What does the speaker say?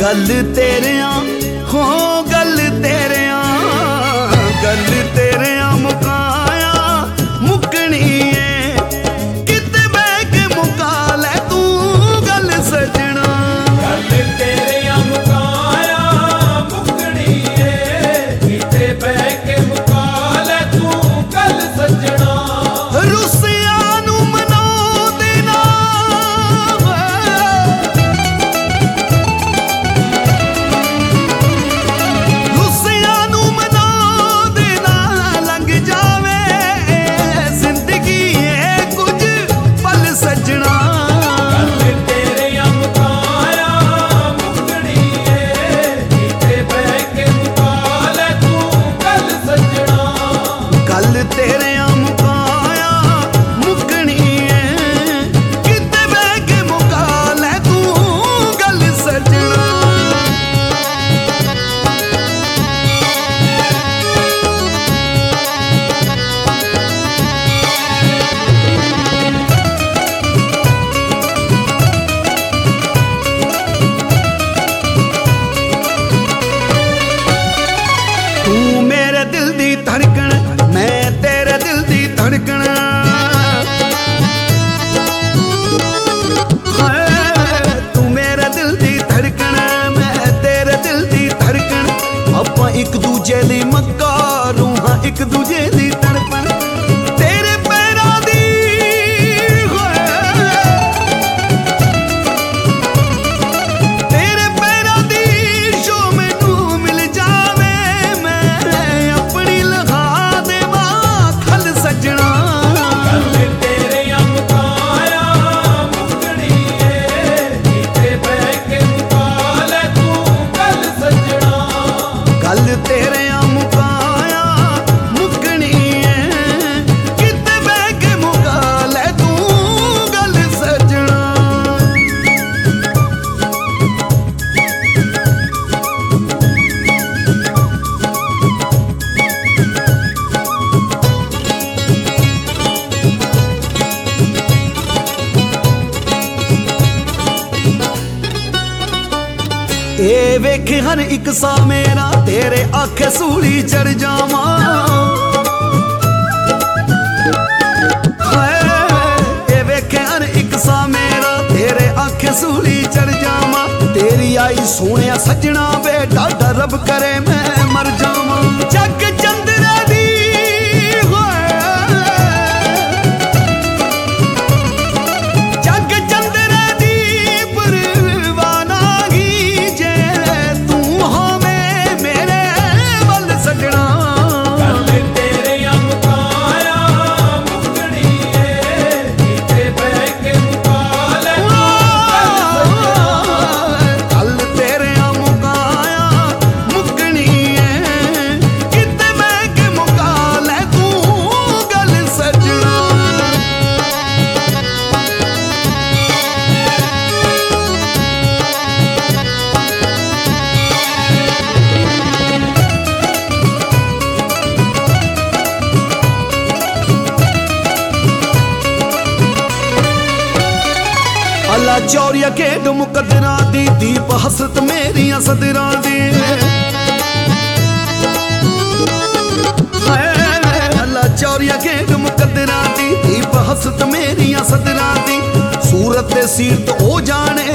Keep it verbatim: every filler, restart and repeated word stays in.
गल तेरिया हो गल तेरिया गल तेरिया मुकाया मुकनी है किते बह के मुका ले तू गल सजना। गल तेरिया मुकाया मुकनी है किते बह के मुका ले तू गल सजना। रुसिया नू मनाओ देना रुसिया नू मना देना लंघ जावे जिंदगी है कुछ पल सजना। गल तेरिया मुकाया मुकनी है किते बह के मुका ले तू गल सजना। गल तेरिया मुकाया मुकनी है किते बह के मुका ले तू गल सजना। तू मेरे दिल दी धड़कन मैं तेरे दिल दी धड़कन हाय तू मेरे दिल दी धड़कन मैं तेरे दिल दी धड़कन ਆਪਾਂ ਇੱਕ ਦੂਜੇ ਲਈ ਮਕਾਰੂ ਹਾਂ ਇੱਕ ਦੂਜੇ ਦੀ ਤੜਪਣ ਤੇਰੇ ਪੈਰਾਂ ਦੀ ਹੋਏ तेरे पैरां दी जो मैनू मिल जावे मैं अपनी लगा देवां खल सजना। गल तेरिया मुकाया मुकनी है किते बह के मुका ले तू गल सजना। गल तेरिया मुकाया मुकनी है किते बह के मुका ले तू गल सजना। ए वेखे हर एक सा मेरा तेरे आखे सूली चढ़ जावा ए वेखे हर एक सा मेरा तेरे आखे सूली चढ़ जावा। तेरी आई सोनिया सजना वे डाडा रब करे मैं मर जावा। जग चंद्रा दी होए जग चंद्रा दी परवाना ही जे तू होवे मेरे वल सजना। गल तेरिया मुकाया मुकनी है किते बह के मुका ले तू गल सजना। गल तेरिया मुकाया मुकनी है किते बह के मुका ले तू गल सजना। अल्लाह चौरिया खेड मुकदरा दी दीप हसरत मेरिया सदरा दी हाय अल्लाह चौरिया खेड मुकदरा दी दीप हसरत मेरिया सदरा दी सूरत दे सीरत ओ जाने